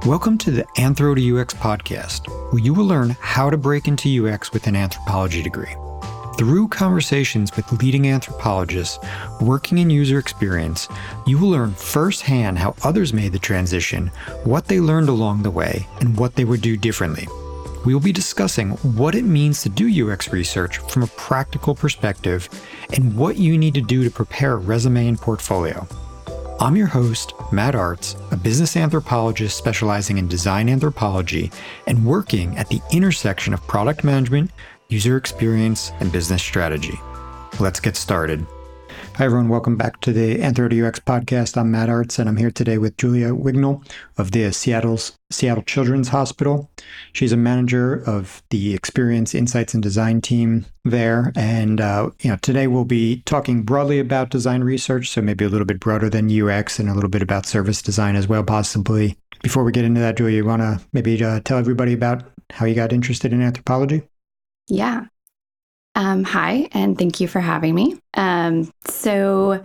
Welcome to the Anthro to UX podcast, where you will learn how to break into UX with an anthropology degree. Through conversations with leading anthropologists working in user experience, you will learn firsthand how others made the transition, what they learned along the way, and what they would do differently. We will be discussing what it means to do UX research from a practical perspective and what you need to do to prepare a resume and portfolio. I'm your host, Matt Arts, a business anthropologist specializing in design anthropology and working at the intersection of product management, user experience, and business strategy. Let's get started. Hi, everyone. Welcome back to the Anthro to UX podcast. I'm Matt Arts, and I'm here today with Julia Wignall of the Seattle Children's Hospital. She's a manager of the Experience Insights and Design team there. And today we'll be talking broadly about design research, so maybe a little bit broader than UX and a little bit about service design as well, possibly. Before we get into that, Julia, you want to maybe tell everybody about how you got interested in anthropology? Yeah. Hi, and thank you for having me. So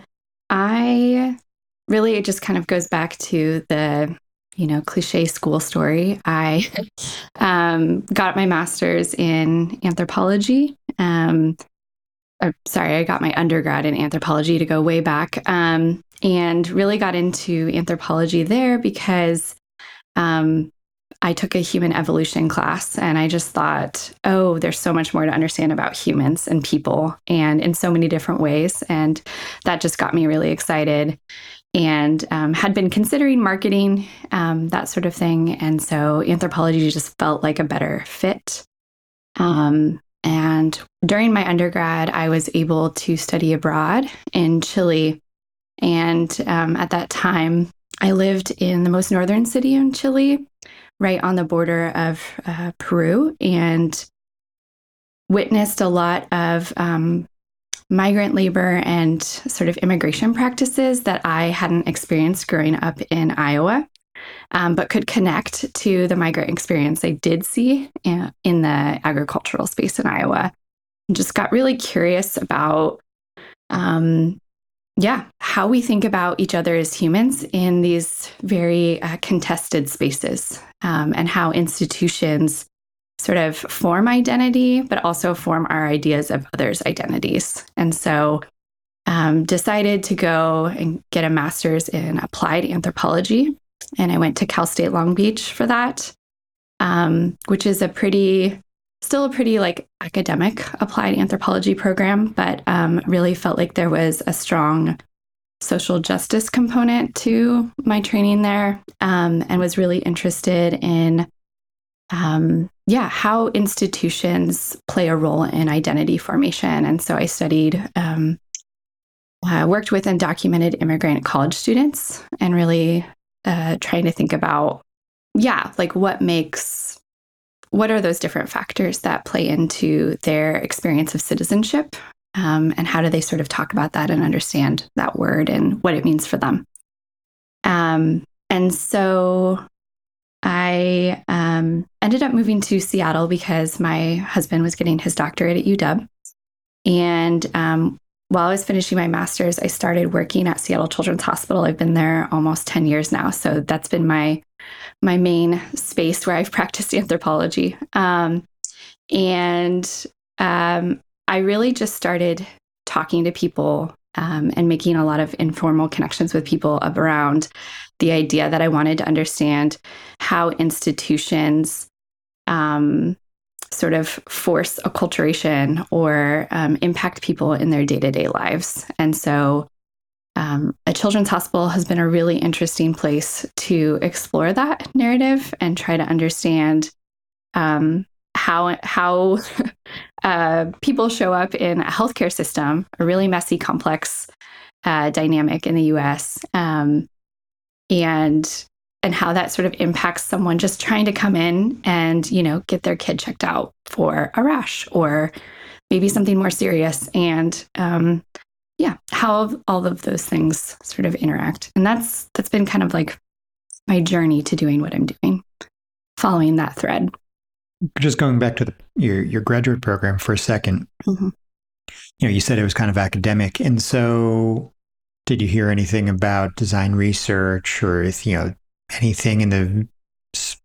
it just kind of goes back to the, cliche school story. I got my master's in anthropology. I got my undergrad in anthropology to go way back, and really got into anthropology there because I took a human evolution class, and I just thought, oh, there's so much more to understand about humans and people, and in so many different ways. And that just got me really excited, and had been considering marketing, that sort of thing. And so anthropology just felt like a better fit. And during my undergrad, I was able to study abroad in Chile. And at that time, I lived in the most northern city in Chile, right on the border of Peru, and witnessed a lot of migrant labor and sort of immigration practices that I hadn't experienced growing up in Iowa, but could connect to the migrant experience I did see in the agricultural space in Iowa. And just got really curious about how we think about each other as humans in these very contested spaces, and how institutions sort of form identity, but also form our ideas of others' identities. And so decided to go and get a master's in applied anthropology. And I went to Cal State Long Beach for that, which is still a pretty academic applied anthropology program, but really felt like there was a strong social justice component to my training there, and was really interested in how institutions play a role in identity formation. And so I studied, worked with undocumented immigrant college students, and really trying to think about, what are those different factors that play into their experience of citizenship, and how do they sort of talk about that and understand that word and what it means for them. And so I ended up moving to Seattle because my husband was getting his doctorate at UW. And while I was finishing my master's, I started working at Seattle Children's Hospital. I've been there almost 10 years now. So that's been my main space where I've practiced anthropology. I really just started talking to people and making a lot of informal connections with people around the idea that I wanted to understand how institutions sort of force acculturation or impact people in their day-to-day lives. And so a children's hospital has been a really interesting place to explore that narrative and try to understand how people show up in a healthcare system, a really messy, complex dynamic in the U.S., and how that sort of impacts someone just trying to come in and, get their kid checked out for a rash or maybe something more serious. And how all of those things sort of interact. And that's been kind of like my journey to doing what I'm doing, following that thread. Just going back to your graduate program for a second, Mm-hmm. You said it was kind of academic. And so did you hear anything about design research or, anything in the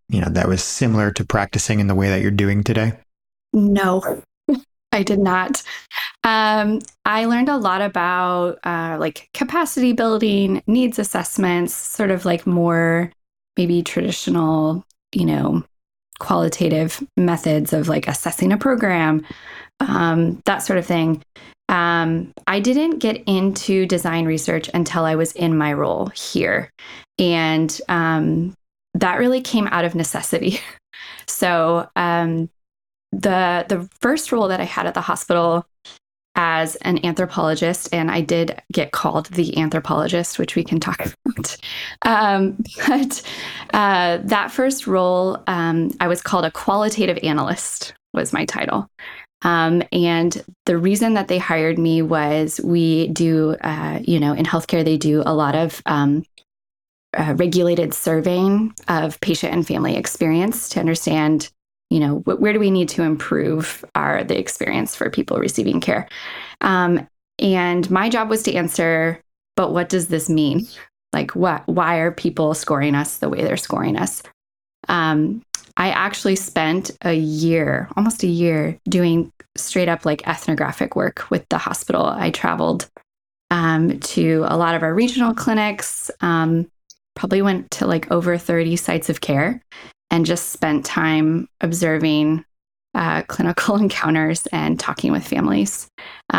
that was similar to practicing in the way that you're doing today? No, I did not. I learned a lot about like capacity building, needs assessments, sort of like more maybe traditional, qualitative methods of like assessing a program, that sort of thing. I didn't get into design research until I was in my role here. And that really came out of necessity. So the first role that I had at the hospital as an anthropologist, and I did get called the anthropologist, which we can talk about. But that first role, I was called a qualitative analyst, was my title. And the reason that they hired me was we do, in healthcare, they do a lot of regulated surveying of patient and family experience to understand, where do we need to improve the experience for people receiving care. And my job was to answer, but what does this mean? Like, why are people scoring us the way they're scoring us? I actually spent almost a year, doing straight up like ethnographic work with the hospital. I traveled to a lot of our regional clinics, probably went to like over 30 sites of care, and just spent time observing clinical encounters and talking with families.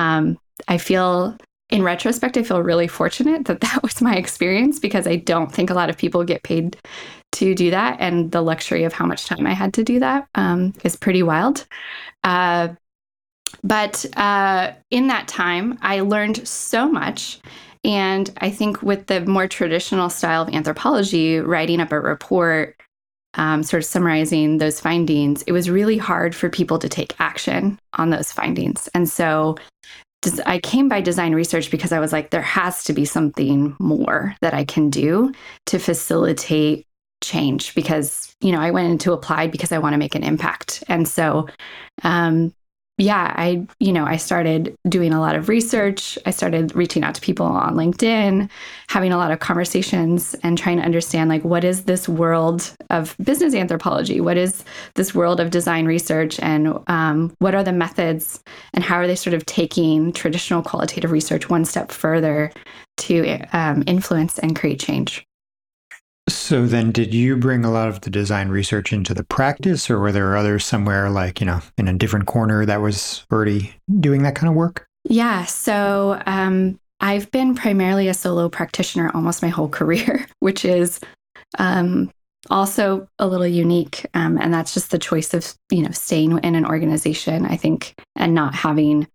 In retrospect, I feel really fortunate that was my experience, because I don't think a lot of people get paid to do that. And the luxury of how much time I had to do that is pretty wild. But in that time, I learned so much. And I think with the more traditional style of anthropology, writing up a report, sort of summarizing those findings, it was really hard for people to take action on those findings. And so I came by design research because I was like, there has to be something more that I can do to facilitate change, because, I went into applied because I want to make an impact. And so, I started doing a lot of research. I started reaching out to people on LinkedIn, having a lot of conversations, and trying to understand, like, what is this world of business anthropology? What is this world of design research? And what are the methods, and how are they sort of taking traditional qualitative research one step further to influence and create change? So then did you bring a lot of the design research into the practice, or were there others somewhere like, in a different corner that was already doing that kind of work? Yeah. So I've been primarily a solo practitioner almost my whole career, which is also a little unique. And that's just the choice of, staying in an organization, I think, and not having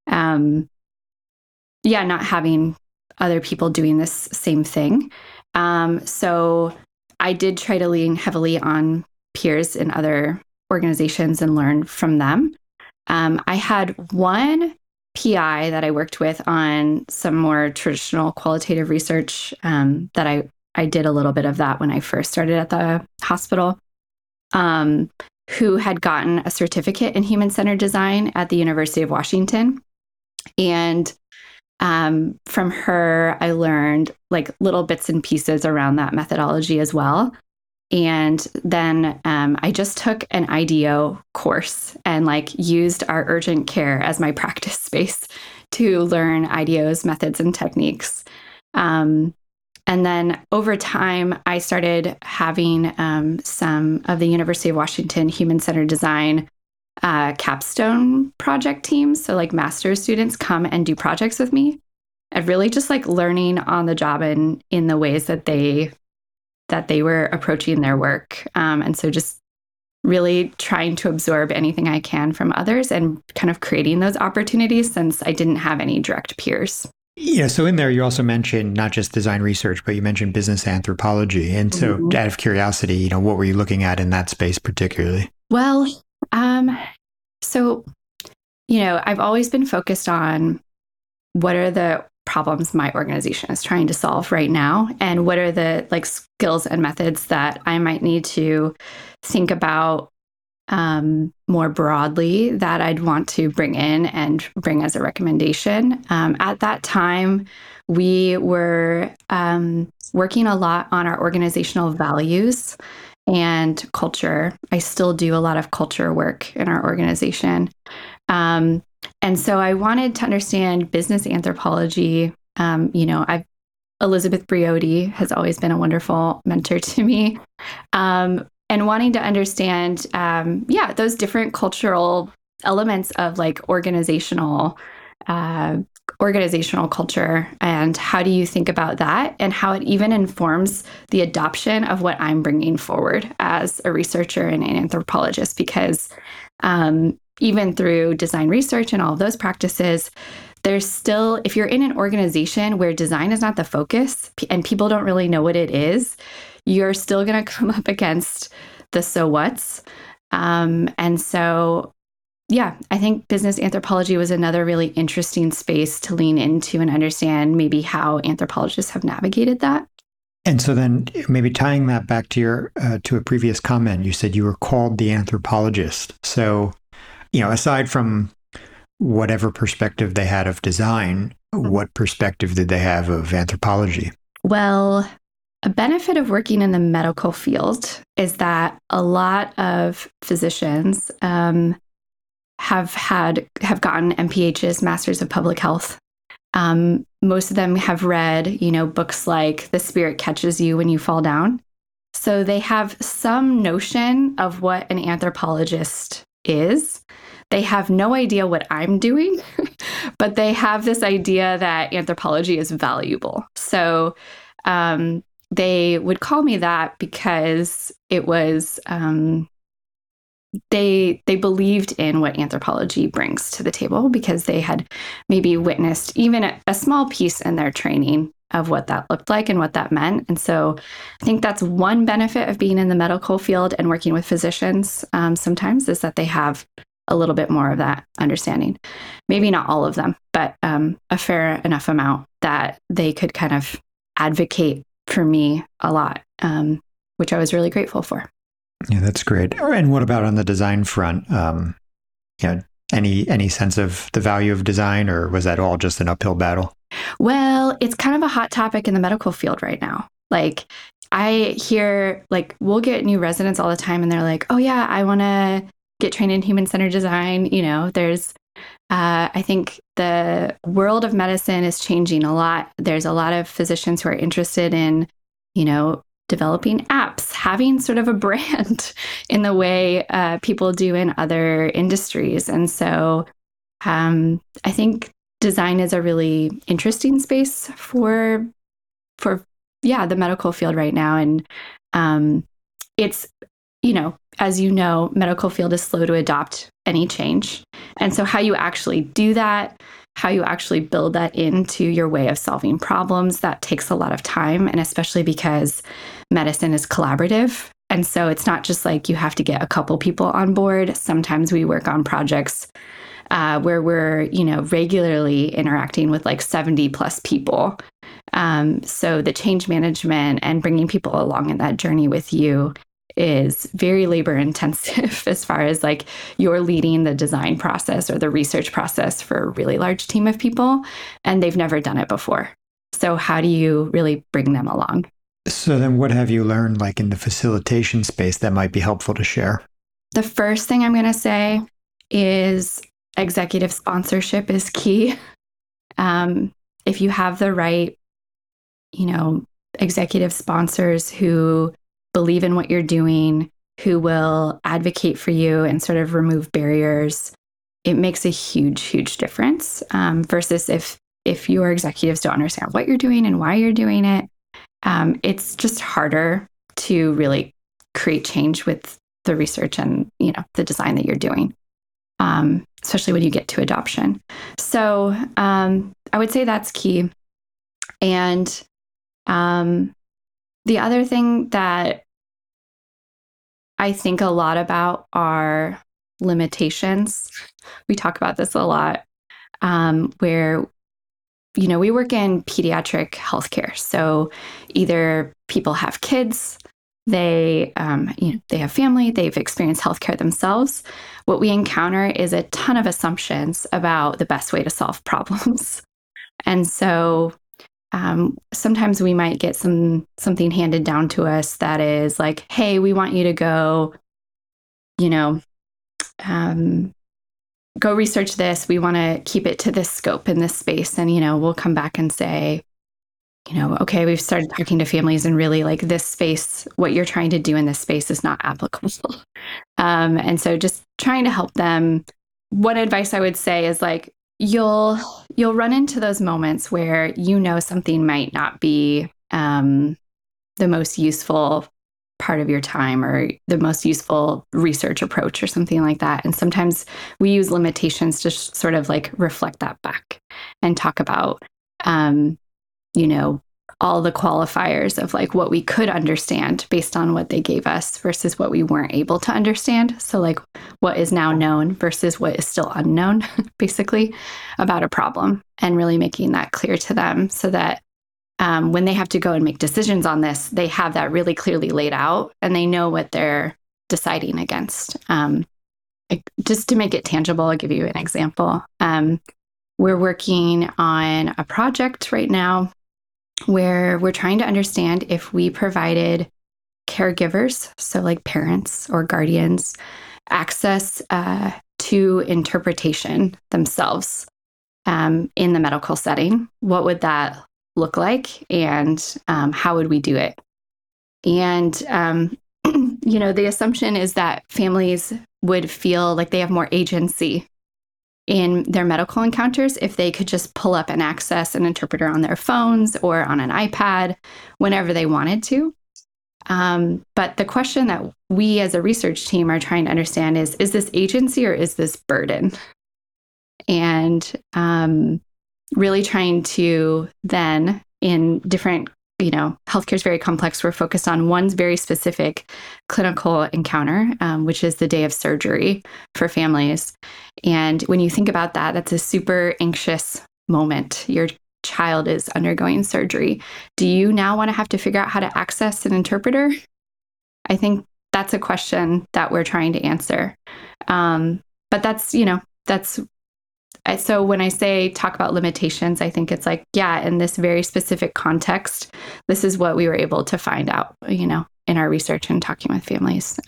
other people doing this same thing. So I did try to lean heavily on peers in other organizations and learn from them. I had one PI that I worked with on some more traditional qualitative research, that I did a little bit of that when I first started at the hospital, who had gotten a certificate in human-centered design at the University of Washington. And from her, I learned like little bits and pieces around that methodology as well. And then I just took an IDEO course and like used our urgent care as my practice space to learn IDEO's methods and techniques. And then over time, I started having some of the University of Washington human-centered design capstone project teams. So like master's students come and do projects with me, and really just like learning on the job and in the ways that they were approaching their work. And so just really trying to absorb anything I can from others and kind of creating those opportunities, since I didn't have any direct peers. Yeah. So in there, you also mentioned not just design research, but you mentioned business anthropology. And so out of curiosity, what were you looking at in that space particularly? Well, I've always been focused on what are the problems my organization is trying to solve right now, and what are the like skills and methods that I might need to think about more broadly that I'd want to bring in and bring as a recommendation. At that time, we were working a lot on our organizational values. and culture. I still do a lot of culture work in our organization. And so I wanted to understand business anthropology. Elizabeth Briody has always been a wonderful mentor to me. And wanting to understand, those different cultural elements of like organizational culture, and how do you think about that, and how it even informs the adoption of what I'm bringing forward as a researcher and an anthropologist. Because even through design research and all of those practices, there's still, if you're in an organization where design is not the focus and people don't really know what it is, you're still going to come up against the so what's. And so, I think business anthropology was another really interesting space to lean into and understand maybe how anthropologists have navigated that. And so then maybe tying that back to your to a previous comment, you said you were called the anthropologist. So, aside from whatever perspective they had of design, what perspective did they have of anthropology? Well, a benefit of working in the medical field is that a lot of physicians have gotten MPHs, Masters of Public Health. Most of them have read, books like The Spirit Catches You When You Fall Down. So they have some notion of what an anthropologist is. They have no idea what I'm doing, but they have this idea that anthropology is valuable. So they would call me that because it was, they believed in what anthropology brings to the table, because they had maybe witnessed even a small piece in their training of what that looked like and what that meant. And so I think that's one benefit of being in the medical field and working with physicians sometimes, is that they have a little bit more of that understanding. Maybe not all of them, but a fair enough amount that they could kind of advocate for me a lot, which I was really grateful for. Yeah, that's great. And what about on the design front? Any sense of the value of design, or was that all just an uphill battle? Well, it's kind of a hot topic in the medical field right now. Like, I hear, like, we'll get new residents all the time and they're like, oh yeah, I want to get trained in human-centered design. There's, I think the world of medicine is changing a lot. There's a lot of physicians who are interested in, developing apps, having sort of a brand in the way people do in other industries. And so I think design is a really interesting space for the medical field right now. And it's, as medical field is slow to adopt any change. And so how you actually do that, how you actually build that into your way of solving problems, that takes a lot of time. And especially because medicine is collaborative. And so it's not just like you have to get a couple people on board. Sometimes we work on projects where we're, regularly interacting with like 70 plus people. So the change management and bringing people along in that journey with you is very labor intensive as far as like you're leading the design process or the research process for a really large team of people, and they've never done it before. So how do you really bring them along? So then what have you learned like in the facilitation space that might be helpful to share? The first thing I'm going to say is executive sponsorship is key. If you have the right, executive sponsors who believe in what you're doing, who will advocate for you and sort of remove barriers, it makes a huge, huge difference versus if your executives don't understand what you're doing and why you're doing it. It's just harder to really create change with the research and, the design that you're doing, especially when you get to adoption. So I would say that's key. And the other thing that I think a lot about are limitations. We talk about this a lot, where we work in pediatric healthcare. So either people have kids, they have family, they've experienced healthcare themselves. What we encounter is a ton of assumptions about the best way to solve problems. And so sometimes we might get something handed down to us that is like, hey, we want you to go, go research this. We want to keep it to this scope in this space. And, we'll come back and say, okay, we've started talking to families and really like this space, what you're trying to do in this space is not applicable. And so just trying to help them. One advice I would say is like, you'll run into those moments where something might not be the most useful part of your time or the most useful research approach or something like that. And sometimes we use limitations to sort of like reflect that back and talk about, all the qualifiers of like what we could understand based on what they gave us versus what we weren't able to understand. So like what is now known versus what is still unknown, basically, about a problem, and really making that clear to them so that when they have to go and make decisions on this, they have that really clearly laid out and they know what they're deciding against. Just to make it tangible, I'll give you an example. We're working on a project right now where we're trying to understand if we provided caregivers, so like parents or guardians, access to interpretation themselves in the medical setting, what would that look like and how would we do it? And, the assumption is that families would feel like they have more agency in their medical encounters if they could just pull up and access an interpreter on their phones or on an iPad whenever they wanted to. But the question that we as a research team are trying to understand is this agency or is this burden? And really trying to then, in different, healthcare is very complex. We're focused on one very specific clinical encounter, which is the day of surgery for families. And when you think about that, that's a super anxious moment. Your child is undergoing surgery. Do you now want to have to figure out how to access an interpreter? I think that's a question that we're trying to answer. But that's so when I say talk about limitations, I think it's like, yeah, in this very specific context, this is what we were able to find out, in our research and talking with families,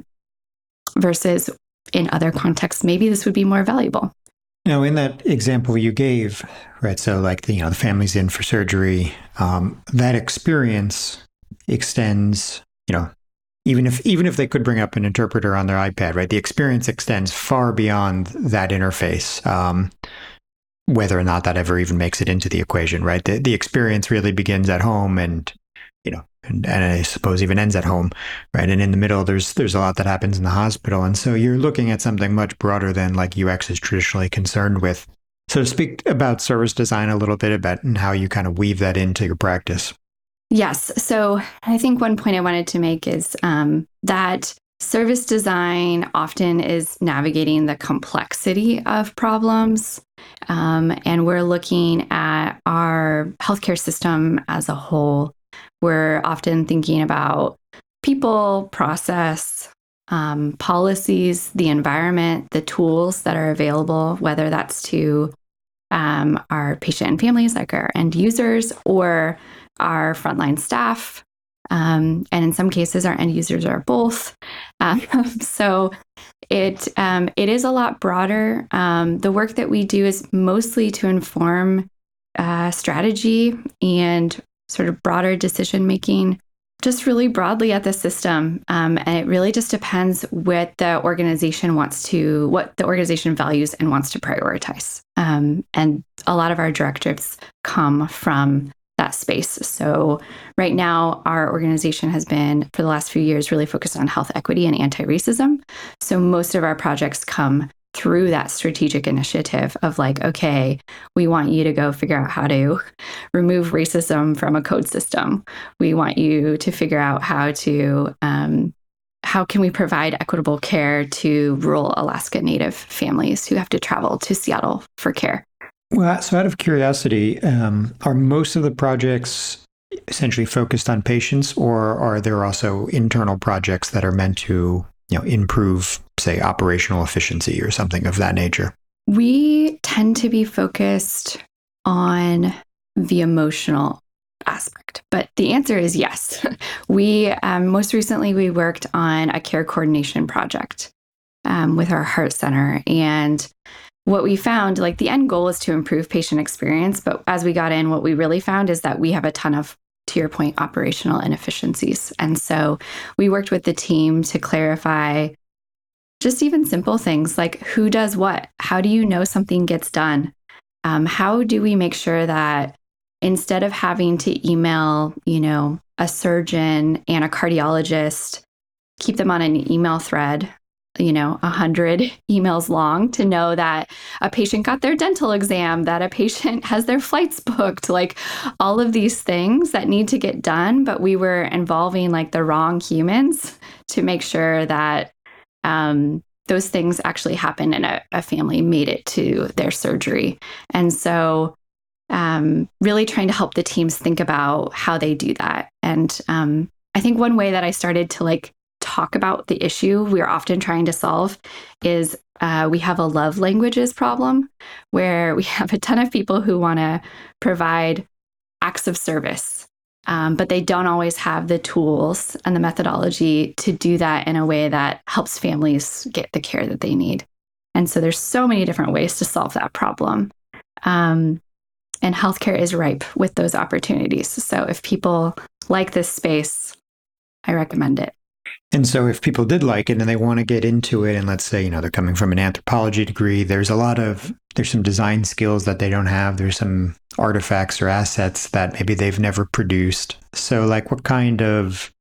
versus in other contexts, maybe this would be more valuable. Now, in that example you gave, right, so like, the family's in for surgery, that experience extends, even if they could bring up an interpreter on their iPad, right, the experience extends far beyond that interface, whether or not that ever even makes it into the equation, right? The experience really begins at home and I suppose even ends at home, right? And in the middle, there's a lot that happens in the hospital. And so you're looking at something much broader than like UX is traditionally concerned with. So speak about service design a little bit about and how you kind of weave that into your practice. Yes. So I think one point I wanted to make is that service design often is navigating the complexity of problems. And we're looking at our healthcare system as a whole. We're often thinking about people, process, policies, the environment, the tools that are available, whether that's to our patient and families, like our end users, or our frontline staff. And in some cases, our end users are both. So it is a lot broader. The work that we do is mostly to inform strategy and sort of broader decision making, just really broadly at the system. And it really just depends what the organization values and wants to prioritize. And a lot of our directives come from that space. So right now, our organization has been, for the last few years, really focused on health equity and anti-racism. So most of our projects come through that strategic initiative of like, okay, we want you to go figure out how to remove racism from a code system. We want you to figure out how can we provide equitable care to rural Alaska Native families who have to travel to Seattle for care. Well, so out of curiosity, are most of the projects essentially focused on patients, or are there also internal projects that are meant to improve, say, operational efficiency or something of that nature? We tend to be focused on the emotional aspect? But the answer is yes. We most recently we worked on a care coordination project with our heart center, and what we found, like the end goal is to improve patient experience, but as we got in, what we really found is that we have a ton of, to your point, operational inefficiencies. And so we worked with the team to clarify just even simple things like who does what? How do you know something gets done? How do we make sure that instead of having to email, a surgeon and a cardiologist, keep them on an email thread, 100 emails long to know that a patient got their dental exam, that a patient has their flights booked, like all of these things that need to get done, but we were involving like the wrong humans to make sure that those things actually happened and a family made it to their surgery. And so really trying to help the teams think about how they do that. And I think one way that I started to talk about the issue we're often trying to solve is we have a love languages problem where we have a ton of people who want to provide acts of service, but they don't always have the tools and the methodology to do that in a way that helps families get the care that they need. And so there's so many different ways to solve that problem. And healthcare is ripe with those opportunities. So if people like this space, I recommend it. And so if people did like it and they want to get into it, and let's say, they're coming from an anthropology degree, there's some design skills that they don't have. There's some artifacts or assets that maybe they've never produced. So what kind of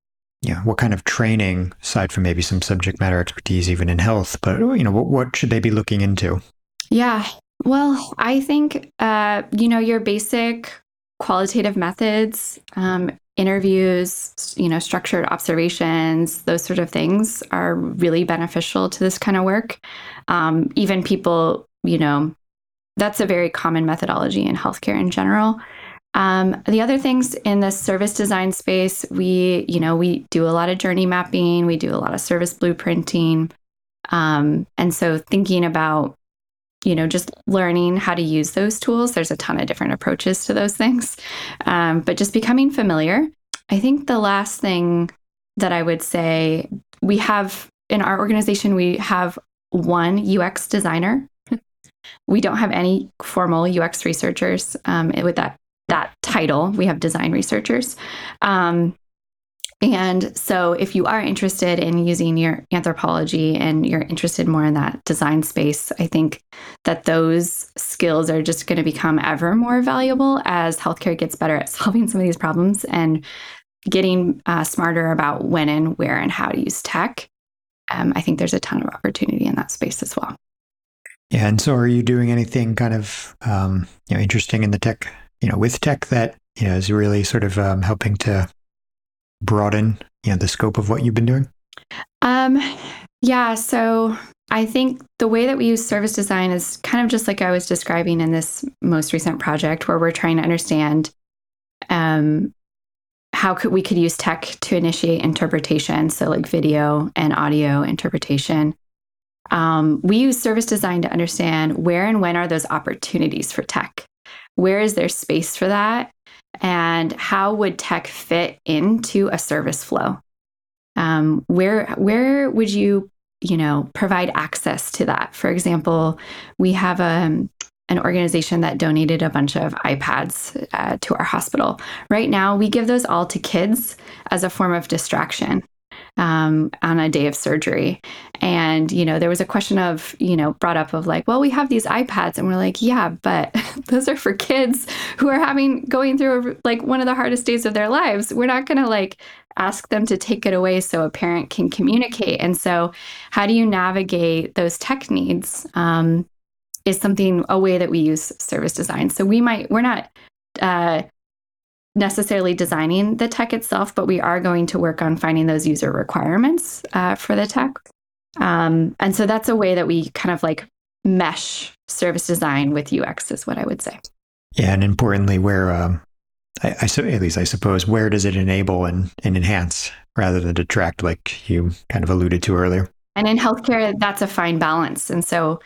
training, aside from maybe some subject matter expertise even in health, but what should they be looking into? Yeah. Well, I think, your basic qualitative methods, interviews, structured observations, those sort of things are really beneficial to this kind of work. Even people, that's a very common methodology in healthcare in general. The other things in the service design space, we do a lot of journey mapping, we do a lot of service blueprinting. And so thinking about, just learning how to use those tools. There's a ton of different approaches to those things, but just becoming familiar. I think the last thing that I would say, we have in our organization, we have one UX designer. We don't have any formal UX researchers with that title. We have design researchers. And so if you are interested in using your anthropology and you're interested more in that design space, I think that those skills are just going to become ever more valuable as healthcare gets better at solving some of these problems and getting smarter about when and where and how to use tech. I think there's a ton of opportunity in that space as well. Yeah. And so are you doing anything kind of interesting in the tech, with tech that is really sort of helping to broaden the scope of what you've been doing? Yeah. So I think the way that we use service design is kind of just like I was describing in this most recent project, where we're trying to understand how we could use tech to initiate interpretation. So like video and audio interpretation. We use service design to understand where and when are those opportunities for tech? Where is there space for that? And how would tech fit into a service flow? Where would you, provide access to that? For example, we have an organization that donated a bunch of iPads to our hospital. Right now, we give those all to kids as a form of distraction on a day of surgery. And, there was a question of, brought up of well, we have these iPads, and we're like, yeah, but those are for kids who are going through one of the hardest days of their lives. We're not going to ask them to take it away so a parent can communicate. And so how do you navigate those tech needs is a way that we use service design. So we're not necessarily designing the tech itself, but we are going to work on finding those user requirements for the tech. And so that's a way that we kind of mesh service design with UX is what I would say. Yeah. And importantly, where, I suppose, where does it enable and enhance rather than detract, like you kind of alluded to earlier? And in healthcare, that's a fine balance. And so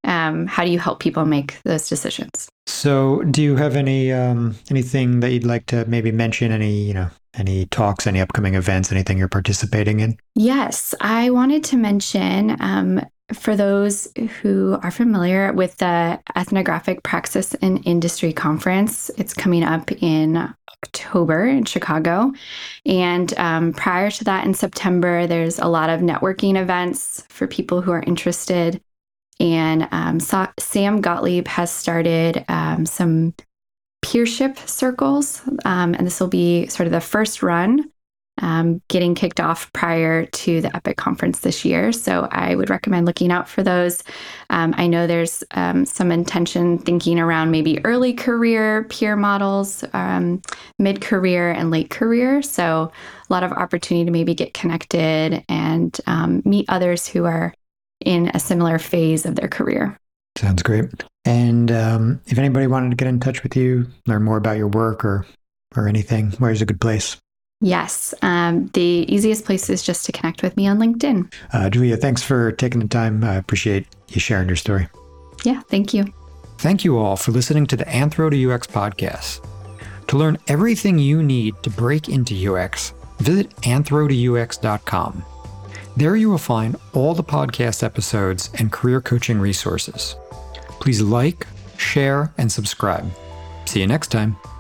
how do you help people make those decisions? So, do you have any anything that you'd like to maybe mention? Any talks, any upcoming events, anything you're participating in? Yes, I wanted to mention for those who are familiar with the Ethnographic Praxis and Industry Conference, it's coming up in October in Chicago. And prior to that, in September, there's a lot of networking events for people who are interested. And Sam Gottlieb has started some peership circles, and this will be sort of the first run, getting kicked off prior to the EPIC conference this year. So I would recommend looking out for those. I know there's some intention thinking around maybe early career peer models, mid-career and late career. So a lot of opportunity to maybe get connected and meet others who are in a similar phase of their career. Sounds great. And if anybody wanted to get in touch with you, learn more about your work or anything, where's a good place? Yes. The easiest place is just to connect with me on LinkedIn. Julia, thanks for taking the time. I appreciate you sharing your story. Yeah, thank you. Thank you all for listening to the Anthro to UX podcast. To learn everything you need to break into UX, visit anthro2ux.com. There you will find all the podcast episodes and career coaching resources. Please like, share, and subscribe. See you next time.